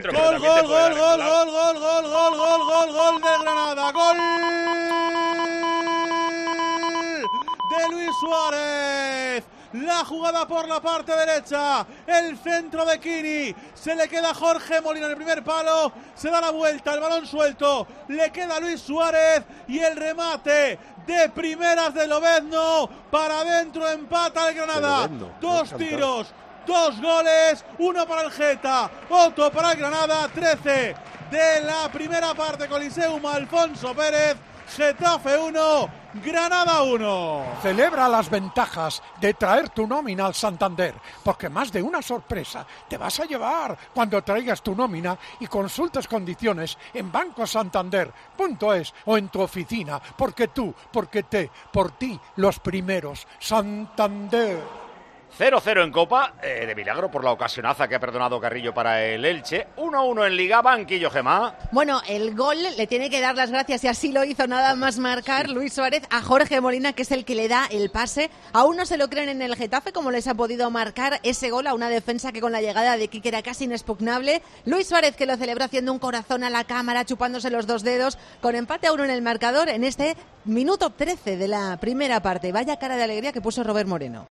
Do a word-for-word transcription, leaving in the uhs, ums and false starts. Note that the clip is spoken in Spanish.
Gol, gol, gol, gol, gol, gol, gol, gol, gol, gol, gol de Granada, gol de Luis Suárez. La jugada por la parte derecha, el centro de Kini, se le queda a Jorge Molina en el primer palo, se da la vuelta, el balón suelto, le queda a Luis Suárez y el remate de primeras de Lobezno, para adentro, empata el Granada. Dos tiros, dos goles, uno para el Geta, otro para el Granada. Trece de la primera parte, Coliseum Alfonso Pérez. Getafe uno, Granada uno. Celebra las ventajas de traer tu nómina al Santander, porque más de una sorpresa te vas a llevar cuando traigas tu nómina y consultes condiciones en banco santander punto es o en tu oficina, porque tú, porque te, por ti, los primeros. Santander. cero cero en Copa, eh, de milagro por la ocasionaza que ha perdonado Carrillo para el Elche. uno uno en Liga, banquillo, Gemma. Bueno, el gol le tiene que dar las gracias, y así lo hizo nada más marcar sí. Luis Suárez, a Jorge Molina, que es el que le da el pase. Aún no se lo creen en el Getafe cómo les ha podido marcar ese gol a una defensa que con la llegada de Quique era casi inexpugnable. Luis Suárez, que lo celebró haciendo un corazón a la cámara, chupándose los dos dedos, con empate a uno en el marcador en este minuto trece de la primera parte. Vaya cara de alegría que puso Robert Moreno.